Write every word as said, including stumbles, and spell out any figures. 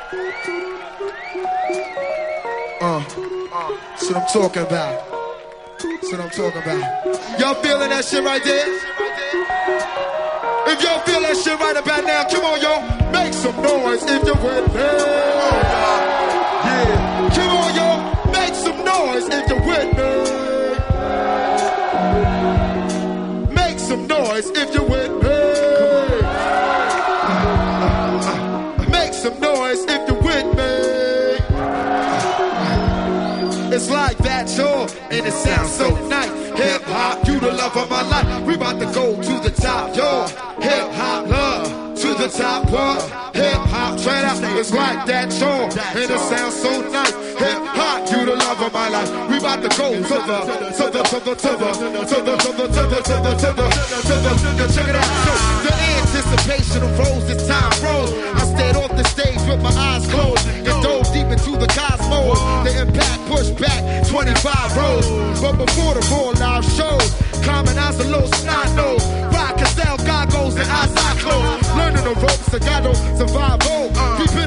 Uh, that's what I'm talking about. That's what I'm talking about. Y'all feeling that shit right there? If y'all feel that shit right about now, come on, y'all. Make some noise if you're with me. Yeah. Come on, y'all. Make some noise if you're with me. Make some noise if you're with me. Make some noise if you're with me. It's like that, y'all, and it sounds so nice. Hip hop, you the love of my life. We about to go to the top, y'all. Hip hop, love to the top, what? Hip hop, try it out. It's like that, y'all, and it sounds so nice. Hip hop, you the love of my life. We about to go to the, to the, to the, to the, to the, to the, to the, to the, to the, to the, to the. Check it out. So the anticipation of rose as time rolls. I stayed off the stage with my eyes closed and dove deep into the cosmos. The impact pushed back twenty-five rows, but before the raw live shows, common eyes a little snot nose. Rock Castell goggles and eyes I close. Learning the ropes, I got no survival. People